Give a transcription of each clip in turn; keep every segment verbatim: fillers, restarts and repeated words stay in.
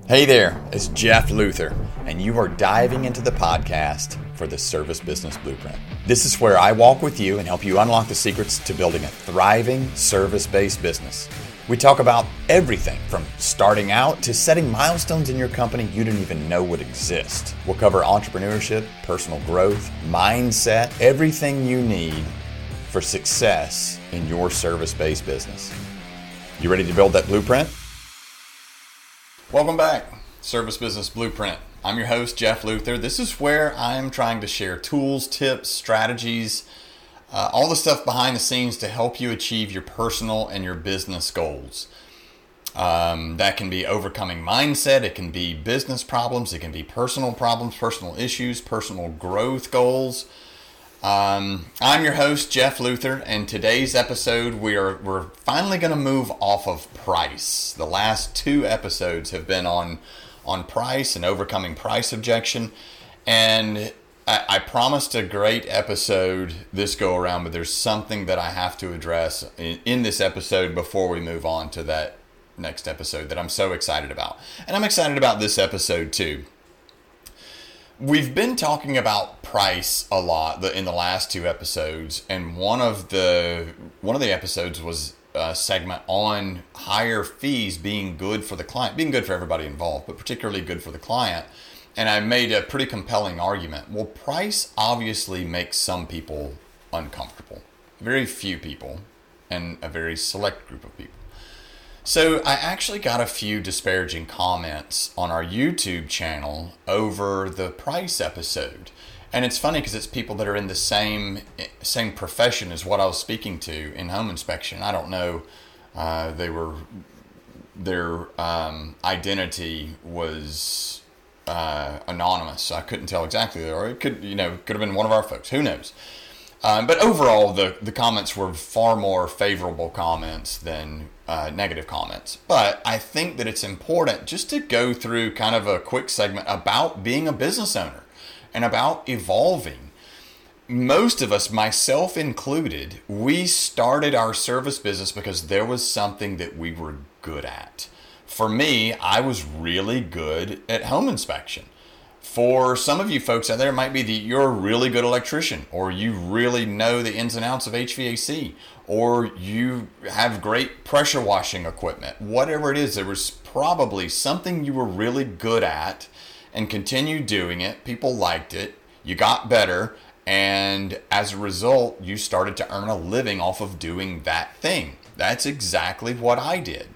Hey there, it's Jeff Luther, and you are diving into the podcast for the Service Business Blueprint. This is where I walk with you and help you unlock the secrets to building a thriving service-based business. We talk about everything from starting out to setting milestones in your company you didn't even know would exist. We'll cover entrepreneurship, personal growth, mindset, everything you need for success in your service-based business. You ready to build that blueprint? Welcome back, Service Business Blueprint. I'm your host, Jeff Luther. This is where I'm trying to share tools, tips, strategies, uh, all the stuff behind the scenes to help you achieve your personal and your business goals. Um, that can be overcoming mindset, it can be business problems, it can be personal problems, personal issues, personal growth goals. Um, I'm your host, Jeff Luther, and today's episode we are we're finally going to move off of price. The last two episodes have been on on price and overcoming price objection, and I, I promised a great episode this go around, but there's something that I have to address in, in this episode before we move on to that next episode that I'm so excited about, and I'm excited about this episode too. We've been talking about price a lot in the last two episodes, and one of the one of the episodes was a segment on higher fees being good for the client, being good for everybody involved, but particularly good for the client. And I made a pretty compelling argument. Well, price obviously makes some people uncomfortable, very few people, and a very select group of people. So I actually got a few disparaging comments on our YouTube channel over the price episode. And it's funny because it's people that are in the same same profession as what I was speaking to in home inspection. I don't know, uh, they were, their um, identity was uh, anonymous. So I couldn't tell exactly, or it could, you know, could have been one of our folks, who knows. Um, but overall, the, the comments were far more favorable comments than uh, negative comments. But I think that it's important just to go through kind of a quick segment about being a business owner and about evolving. Most of us, myself included, we started our service business because there was something that we were good at. For me, I was really good at home inspection. For some of you folks out there, it might be that you're a really good electrician, or you really know the ins and outs of H V A C, or you have great pressure washing equipment. Whatever it is, there was probably something you were really good at and continued doing it. People liked it. You got better. And as a result, you started to earn a living off of doing that thing. That's exactly what I did.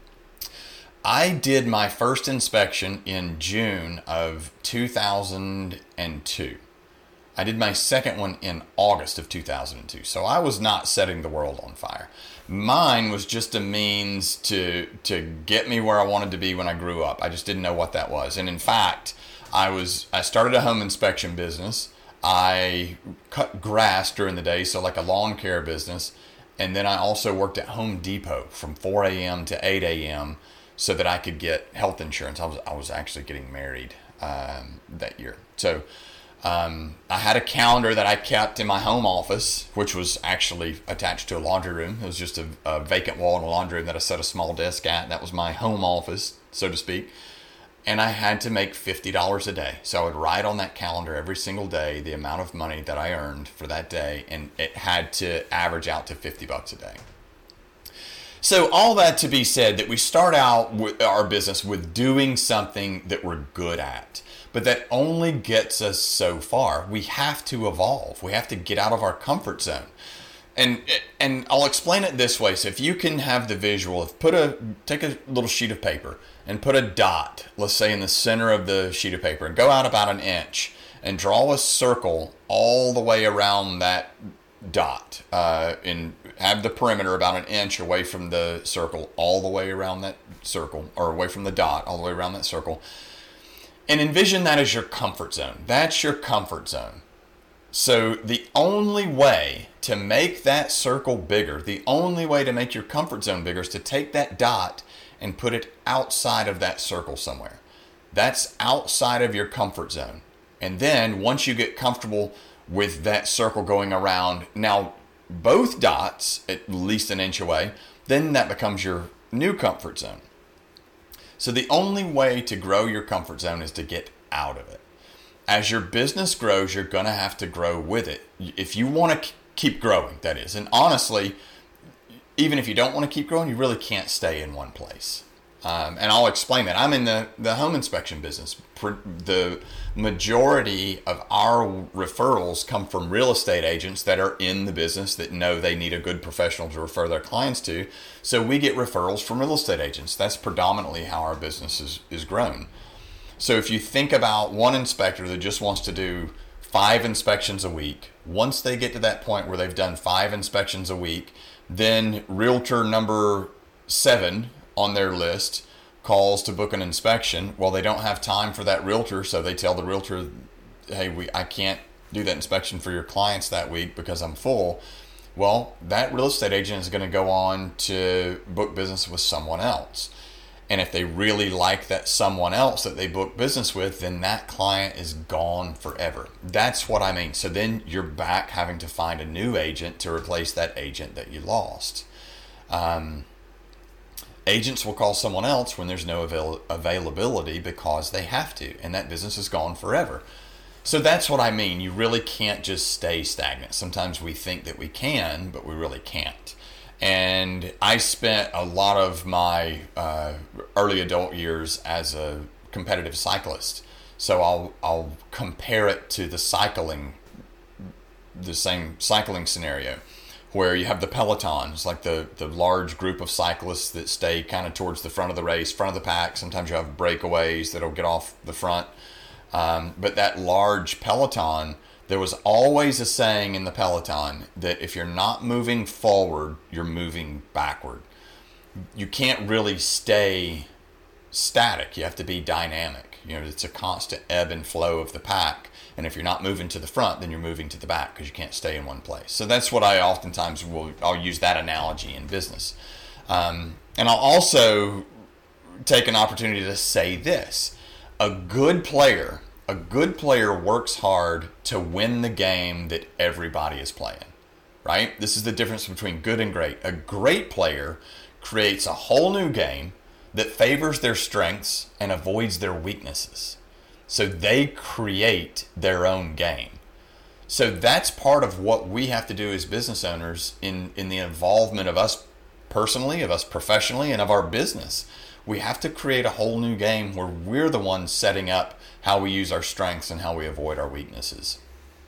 I did my first inspection in June of two thousand two. I did my second one in August of two thousand two. So I was not setting the world on fire. Mine was just a means to to get me where I wanted to be when I grew up. I just didn't know what that was. And in fact, I was I started a home inspection business. I cut grass during the day, so like a lawn care business. And then I also worked at Home Depot from four a.m. to eight a.m. so that I could get health insurance. I was I was actually getting married um, that year. So um, I had a calendar that I kept in my home office, which was actually attached to a laundry room. It was just a, a vacant wall in a laundry room that I set a small desk at. That was my home office, so to speak. And I had to make fifty dollars a day. So I would write on that calendar every single day the amount of money that I earned for that day, and it had to average out to fifty bucks a day. So all that to be said, that we start out with our business with doing something that we're good at, but that only gets us so far. We have to evolve. We have to get out of our comfort zone. And and I'll explain it this way. So if you can have the visual, if put a take a little sheet of paper and put a dot, let's say in the center of the sheet of paper, and go out about an inch and draw a circle all the way around that dot, uh, and have the perimeter about an inch away from the circle, all the way around that circle, or away from the dot, all the way around that circle. And envision that as your comfort zone. That's your comfort zone. So the only way to make that circle bigger, the only way to make your comfort zone bigger is to take that dot and put it outside of that circle somewhere. That's outside of your comfort zone. And then once you get comfortable with that circle going around, now both dots at least an inch away, then that becomes your new comfort zone. So the only way to grow your comfort zone is to get out of it. As your business grows, you're going to have to grow with it. If you want to keep growing, that is. And honestly, even if you don't want to keep growing, you really can't stay in one place. Um, and I'll explain that. I'm in the, the home inspection business. The majority of our referrals come from real estate agents that are in the business that know they need a good professional to refer their clients to. So we get referrals from real estate agents. That's predominantly how our business is, is grown. So if you think about one inspector that just wants to do five inspections a week, once they get to that point where they've done five inspections a week, then realtor number seven on their list calls to book an inspection. Well, they don't have time for that realtor, so they tell the realtor, hey, we I can't do that inspection for your clients that week because I'm full. Well, that real estate agent is going to go on to book business with someone else. And if they really like that someone else that they book business with, then that client is gone forever. That's what I mean. So then you're back having to find a new agent to replace that agent that you lost. Um, Agents will call someone else when there's no avail- availability because they have to, and that business is gone forever. So that's what I mean. You really can't just stay stagnant. Sometimes we think that we can, but we really can't. And I spent a lot of my uh, early adult years as a competitive cyclist. So I'll I'll compare it to the cycling, the same cycling scenario, where you have the pelotons, like the, the large group of cyclists that stay kind of towards the front of the race, front of the pack. Sometimes you have breakaways that'll get off the front. Um, but that large peloton, there was always a saying in the peloton that if you're not moving forward, you're moving backward. You can't really stay static. You have to be dynamic. You know, it's a constant ebb and flow of the pack. And if you're not moving to the front, then you're moving to the back because you can't stay in one place. So that's what I oftentimes will, I'll use that analogy in business. Um, and I'll also take an opportunity to say this. A good player, a good player works hard to win the game that everybody is playing, right? This is the difference between good and great. A great player creates a whole new game that favors their strengths and avoids their weaknesses. So they create their own game. So that's part of what we have to do as business owners in, in the involvement of us personally, of us professionally, and of our business. We have to create a whole new game where we're the ones setting up how we use our strengths and how we avoid our weaknesses.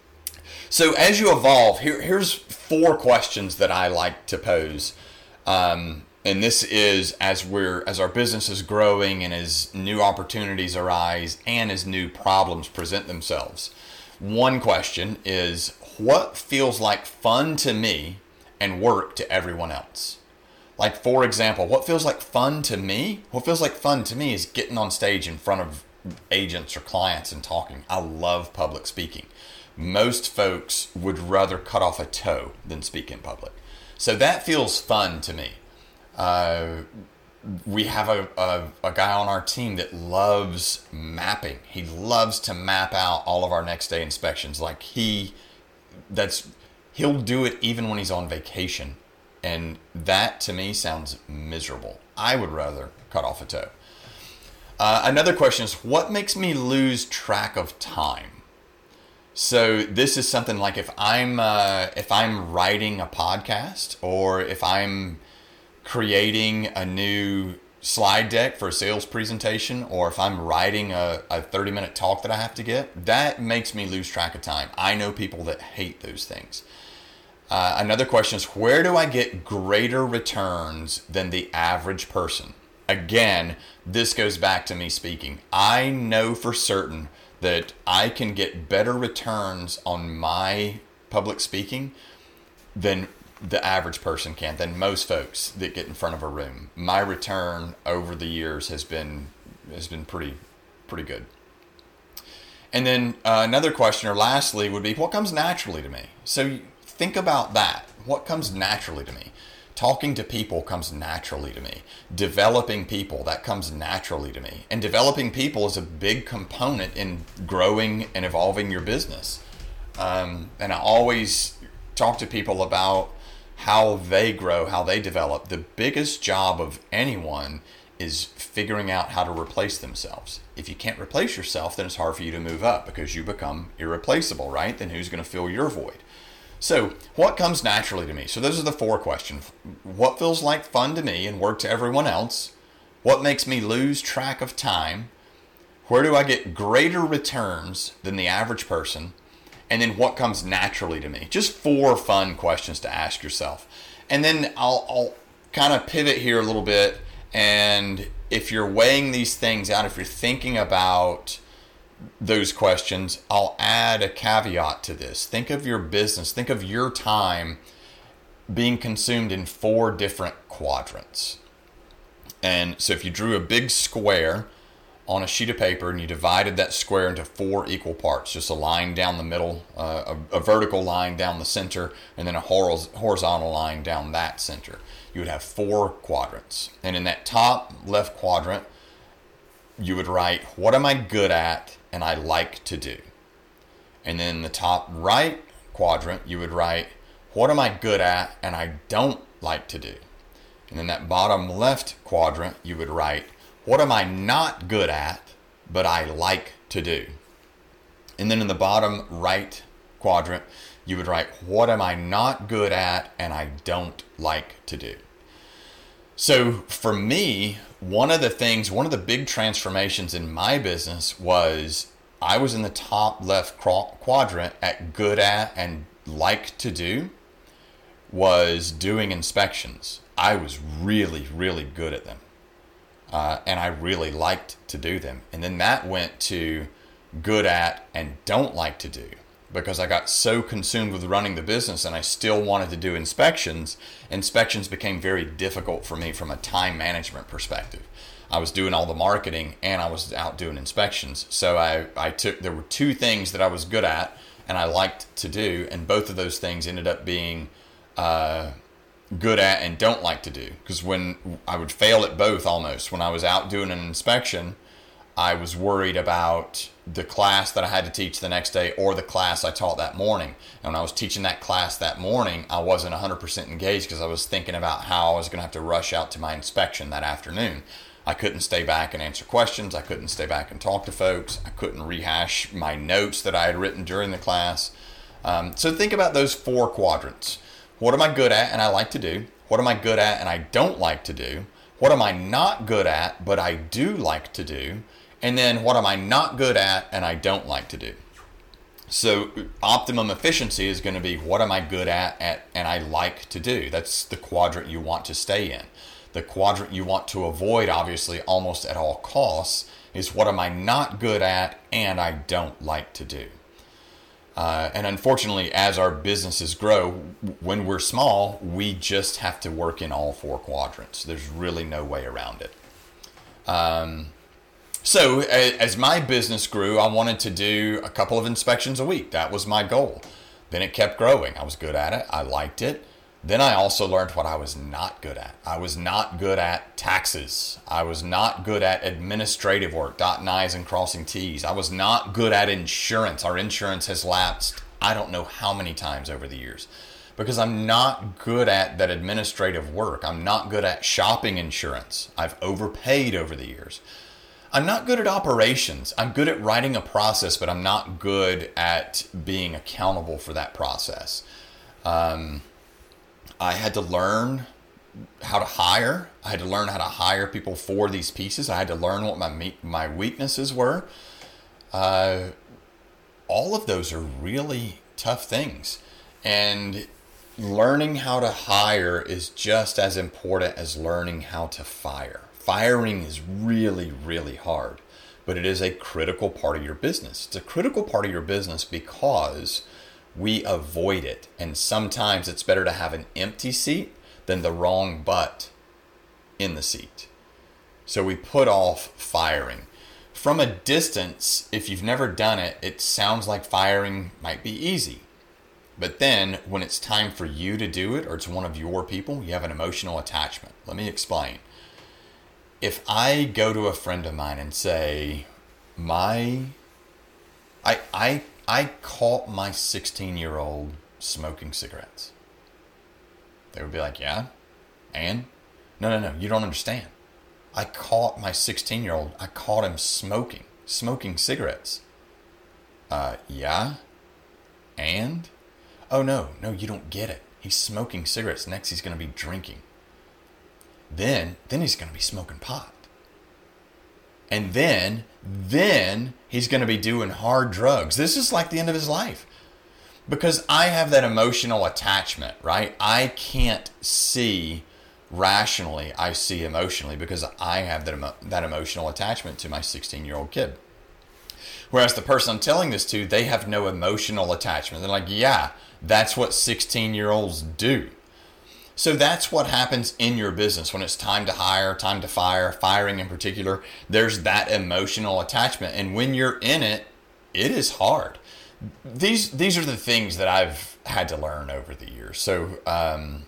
So as you evolve, here, here's four questions that I like to pose. Um, And this is as we're as our business is growing and as new opportunities arise and as new problems present themselves. One question is, what feels like fun to me and work to everyone else? Like, for example, what feels like fun to me? What feels like fun to me is getting on stage in front of agents or clients and talking. I love public speaking. Most folks would rather cut off a toe than speak in public. So that feels fun to me. Uh, we have a, a, a guy on our team that loves mapping. He loves to map out all of our next day inspections. Like he, that's, he'll do it even when he's on vacation. And that to me sounds miserable. I would rather cut off a toe. Uh, another question is, what makes me lose track of time? So this is something like if I'm, uh, if I'm writing a podcast or if I'm creating a new slide deck for a sales presentation, or if I'm writing a, a thirty minute talk that I have to get, that makes me lose track of time. I know people that hate those things. Uh, another question is, where do I get greater returns than the average person? Again, this goes back to me speaking. I know for certain that I can get better returns on my public speaking than the average person can, than most folks that get in front of a room. My return over the years has been has been pretty pretty good. And then uh, another question, or lastly, would be, what comes naturally to me? So think about that. What comes naturally to me? Talking to people comes naturally to me. Developing people, that comes naturally to me. And developing people is a big component in growing and evolving your business. Um, and I always talk to people about how they grow, how they develop. The biggest job of anyone is figuring out how to replace themselves. If you can't replace yourself, then it's hard for you to move up because you become irreplaceable, right? Then who's going to fill your void? So what comes naturally to me? So those are the four questions. What feels like fun to me and work to everyone else? What makes me lose track of time? Where do I get greater returns than the average person? And then what comes naturally to me? Just four fun questions to ask yourself. And then I'll, I'll kind of pivot here a little bit. And if you're weighing these things out, if you're thinking about those questions, I'll add a caveat to this. Think of your business, think of your time being consumed in four different quadrants. And so if you drew a big square on a sheet of paper and you divided that square into four equal parts, just a line down the middle, uh, a, a vertical line down the center, and then a horizontal line down that center, you would have four quadrants. And in that top left quadrant, you would write, what am I good at and I like to do? And then in the top right quadrant, you would write, what am I good at and I don't like to do? And in that bottom left quadrant, you would write, what am I not good at, but I like to do? And then in the bottom right quadrant, you would write, what am I not good at and I don't like to do? So for me, one of the things, one of the big transformations in my business was I was in the top left quadrant at good at and like to do was doing inspections. I was really, really good at them. Uh, and I really liked to do them. And then that went to good at and don't like to do, because I got so consumed with running the business and I still wanted to do inspections. Inspections became very difficult for me from a time management perspective. I was doing all the marketing and I was out doing inspections. So I, I took, there were two things that I was good at and I liked to do. And both of those things ended up being uh, good at and don't like to do. Because when I would fail at both almost, when I was out doing an inspection, I was worried about the class that I had to teach the next day or the class I taught that morning. And when I was teaching that class that morning, I wasn't one hundred percent engaged because I was thinking about how I was going to have to rush out to my inspection that afternoon. I couldn't stay back and answer questions. I couldn't stay back and talk to folks. I couldn't rehash my notes that I had written during the class. Um, so think about those four quadrants. What am I good at and I like to do? What am I good at and I don't like to do? What am I not good at but I do like to do? And then what am I not good at and I don't like to do? So optimum efficiency is going to be what am I good at, at and I like to do. That's the quadrant you want to stay in. The quadrant you want to avoid, obviously, almost at all costs, is what am I not good at and I don't like to do. Uh, and unfortunately, as our businesses grow, when we're small, we just have to work in all four quadrants. There's really no way around it. Um, so as my business grew, I wanted to do a couple of inspections a week. That was my goal. Then it kept growing. I was good at it. I liked it. Then I also learned what I was not good at. I was not good at taxes. I was not good at administrative work, dotting I's and crossing T's. I was not good at insurance. Our insurance has lapsed I don't know how many times over the years because I'm not good at that administrative work. I'm not good at shopping insurance. I've overpaid over the years. I'm not good at operations. I'm good at writing a process, but I'm not good at being accountable for that process. Um... I had to learn how to hire. I had to learn how to hire people for these pieces. I had to learn what my my weaknesses were. Uh, all of those are really tough things. And learning how to hire is just as important as learning how to fire. Firing is really, really hard, but it is a critical part of your business. It's a critical part of your business because we avoid it. And sometimes it's better to have an empty seat than the wrong butt in the seat. So we put off firing. From a distance, if you've never done it, it sounds like firing might be easy. But then when it's time for you to do it or it's one of your people, you have an emotional attachment. Let me explain. If I go to a friend of mine and say, my, I, I, I caught my sixteen-year-old smoking cigarettes. They would be like, yeah, and? No, no, no, you don't understand. I caught my sixteen-year-old, I caught him smoking, smoking cigarettes. Uh, yeah? And? Oh, no, no, you don't get it. He's smoking cigarettes. Next, he's going to be drinking. Then, then he's going to be smoking pot. And then, then he's going to be doing hard drugs. This is like the end of his life. Because I have that emotional attachment, right? I can't see rationally. I see emotionally because I have that, emo- that emotional attachment to my sixteen-year-old kid. Whereas the person I'm telling this to, they have no emotional attachment. They're like, yeah, that's what sixteen-year-olds do. So that's what happens in your business when it's time to hire, time to fire, firing in particular. There's that emotional attachment. And when you're in it, it is hard. These these are the things that I've had to learn over the years. So um,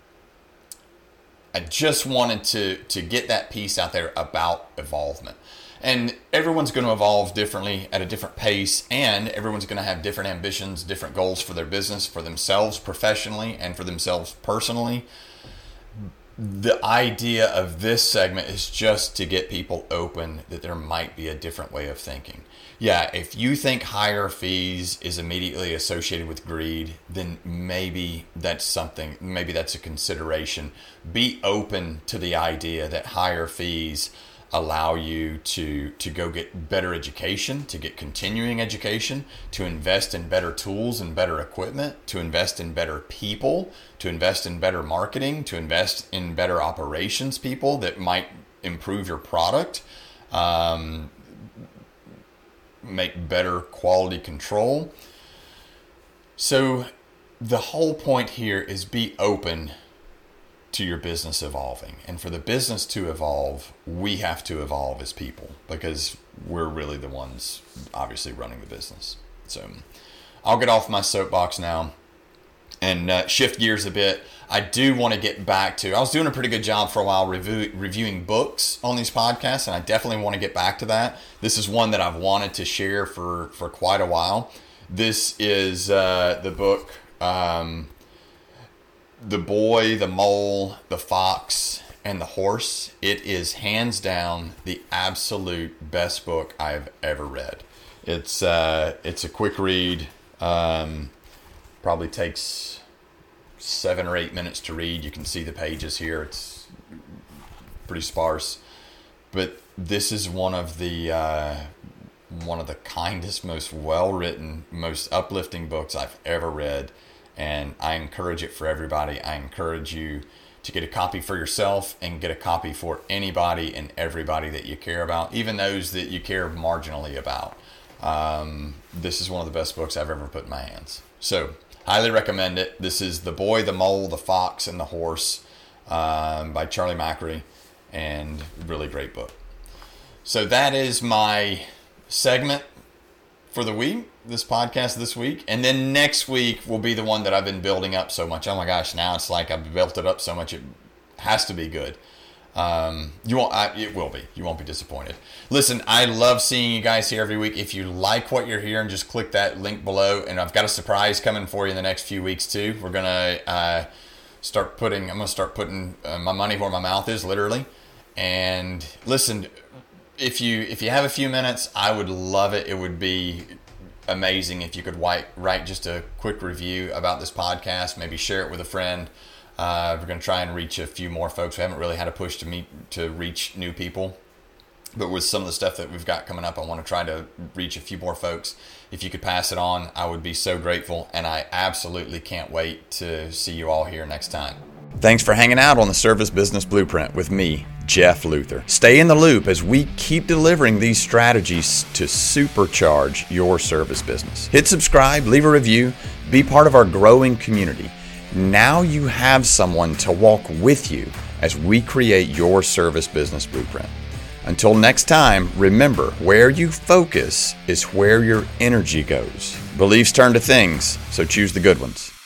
I just wanted to, to get that piece out there about evolvement. And everyone's going to evolve differently at a different pace, and everyone's going to have different ambitions, different goals for their business, for themselves professionally, and for themselves personally. The idea of this segment is just to get people open that there might be a different way of thinking. Yeah, if you think higher fees is immediately associated with greed, then maybe that's something, maybe that's a consideration. Be open to the idea that higher fees allow you to to go get better education, to get continuing education, to invest in better tools and better equipment, to invest in better people, to invest in better marketing, to invest in better operations people that might improve your product, um, make better quality control. So the whole point here is be open to your business evolving. And for the business to evolve, we have to evolve as people because we're really the ones obviously running the business. So I'll get off my soapbox now and uh, shift gears a bit. I do want to get back to, I was doing a pretty good job for a while review, reviewing books on these podcasts, and I definitely want to get back to that. This is one that I've wanted to share for, for quite a while. This is uh, the book, um, The Boy, the Mole, the Fox, and the Horse. It is hands down the absolute best book I've ever read. It's uh, it's a quick read. Um, probably takes seven or eight minutes to read. You can see the pages here. It's pretty sparse, but this is one of the uh, one of the kindest, most well-written, most uplifting books I've ever read. And I encourage it for everybody. I encourage you to get a copy for yourself and get a copy for anybody and everybody that you care about, even those that you care marginally about. Um, this is one of the best books I've ever put in my hands. So, highly recommend it. This is The Boy, the Mole, the Fox, and the Horse um, by Charlie Macri, and really great book. So that is my segment for the week, this podcast this week. And then next week will be the one that I've been building up so much. Oh my gosh, now it's like I've built it up so much, it has to be good. Um, you won't, I, it will be. You won't be disappointed. Listen, I love seeing you guys here every week. If you like what you're hearing, just click that link below. And I've got a surprise coming for you in the next few weeks too. We're going to uh, start putting, I'm going to start putting uh, my money where my mouth is, literally. And listen, if you if you have a few minutes, I would love it. It would be amazing if you could write, write just a quick review about this podcast. Maybe share it with a friend. Uh, we're going to try and reach a few more folks. We haven't really had a push to meet to reach new people. But with some of the stuff that we've got coming up, I want to try to reach a few more folks. If you could pass it on, I would be so grateful. And I absolutely can't wait to see you all here next time. Thanks for hanging out on the Service Business Blueprint with me, Jeff Luther. Stay in the loop as we keep delivering these strategies to supercharge your service business. Hit subscribe, leave a review, be part of our growing community. Now you have someone to walk with you as we create your service business blueprint. Until next time, remember, where you focus is where your energy goes. Beliefs turn to things, so choose the good ones.